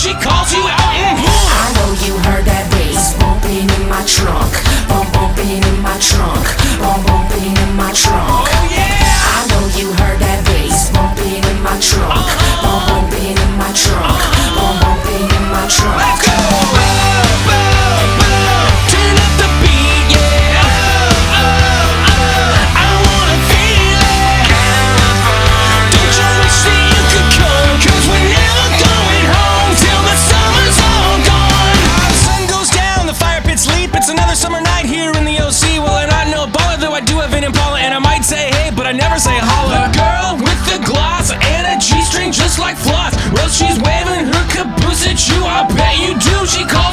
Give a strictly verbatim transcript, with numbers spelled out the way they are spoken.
she calls you out. Mm-hmm. I know you heard that bass bumping in my trunk, bump bumping in my trunk, bump bumping in my trunk. Oh yeah! I know you heard that bass bumping in my trunk, Uh-huh. bump bumping in my trunk, bump bumping in my trunk. Let's go! Boom, boom, boom. Turn up the beat, yeah. Oh, oh, oh. I wanna feel it. Don't you wish that you could come? 'Cause we're never going home till the summer's all gone. The sun goes down, the fire pits leap. It's another summer night here in the O C. Well, I'm not no baller, though I do have an Impala, and I might say hey, but I never say holla. The girl with the gloss and a G-string just like floss. Well, she's waving her caboose at you. I bet you do. She calls